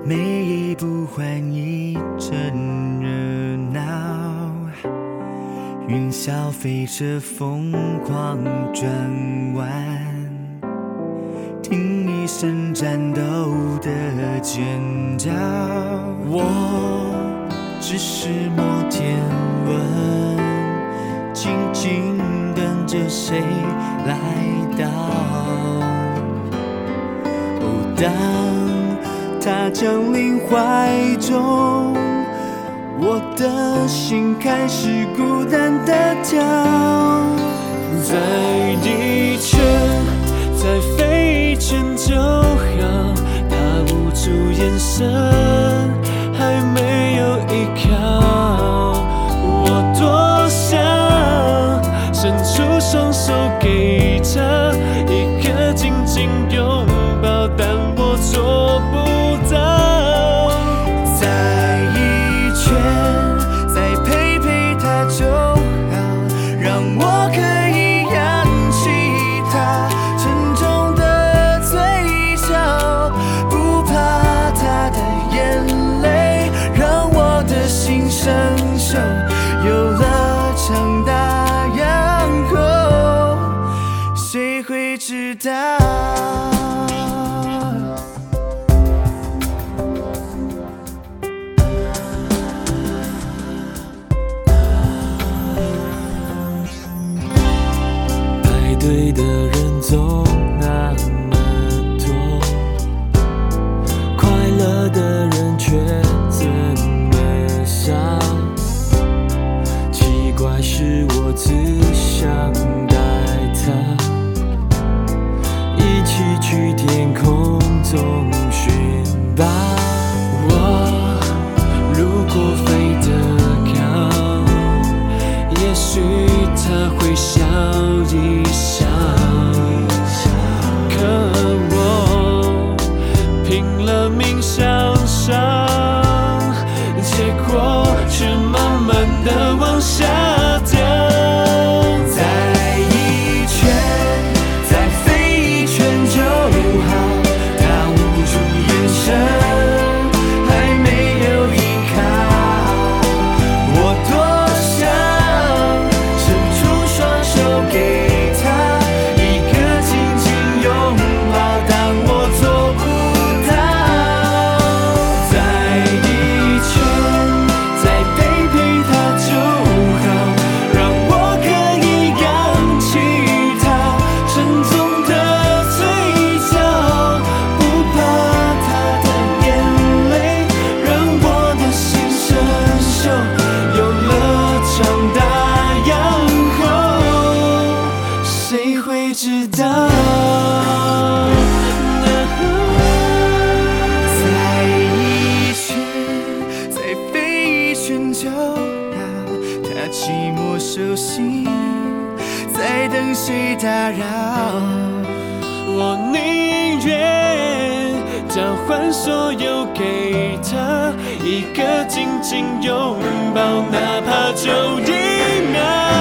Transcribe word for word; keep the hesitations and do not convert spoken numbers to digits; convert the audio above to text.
每一步换一阵热闹，云霄飞车疯狂转弯，听一声战斗的尖叫。我只是摩天轮，静静等着谁来到。哦，当他降临怀中，我的心开始孤单的跳。 再一圈，再飞一圈就好，他捂住眼神，还没有依靠。我多想伸出双手给他一个紧紧拥抱，但我做不到。 再一圈，再陪陪他就好，让我可以扬起他沉重的嘴角，不怕他的眼泪让我的心生锈，有了长大伤口，谁会知道？ 排队的人总那么多，快乐的人却这么少。奇怪是我只想带他一起去天空中寻宝。我如果飞得高，也许他会笑一笑，可我拼了命向上，结果却慢慢地往下掉。 再一圈，再飞一圈就好，他捂住眼神，还没有依靠。我多想伸出双手给他一个紧紧拥抱，但我做不到。再一圈，再陪陪他就好，让我可以扬起他沉重的嘴角，不怕他的眼泪让我的心生锈，有了长大样后，谁会知道？再一圈，再飞一圈就好，他寂寞手心，在等谁打扰。 我宁愿交换所有给他一个紧紧拥抱，哪怕就一秒。